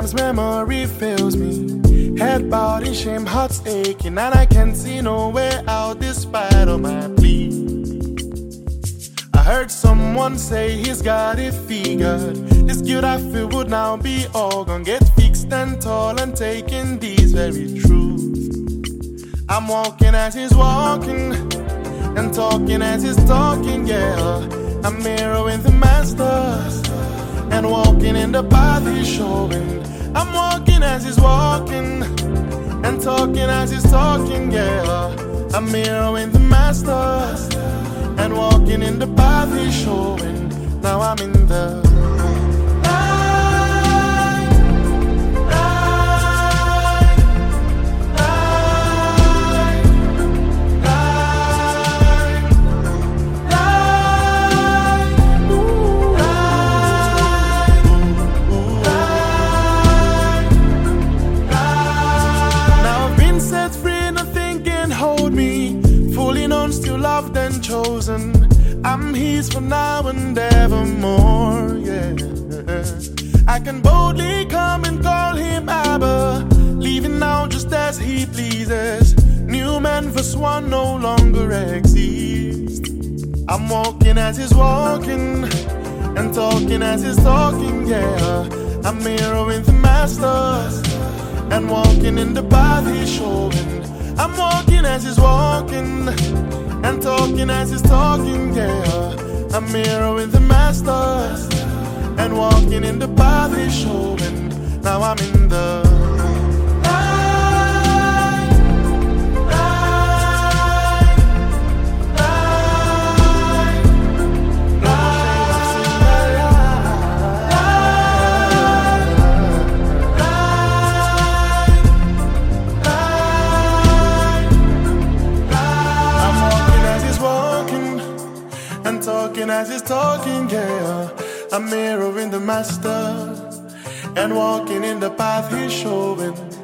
Sometimes memory fails me. Head bowed in shame, heart's aching, and I can't see no way out despite all my pleas. I heard someone say he's got it figured. This guilt I feel would now be all gone. Get fixed and tall and taking these very truths. I'm walking as he's walking and talking as he's talking, yeah. I'm mirroring the master and walking in the path he's showing. I'm walking as he's walking and talking as he's talking, yeah. I'm mirroring the master and walking in the path he's showing. Now I'm in the still loved and chosen. I'm his for now and evermore, yeah. I can boldly come and call him Abba, leaving now just as he pleases. New man verse one no longer exist. I'm walking as he's walking and talking as he's talking, yeah. I'm mirroring the master and walking in the path he's showing. I'm walking as he's walking and talking as he's talking, yeah. I'm mirroring the master and walking in the path he's showing. Now I'm in the talking as he's talking, yeah. I'm mirroring the master and walking in the path he's showing.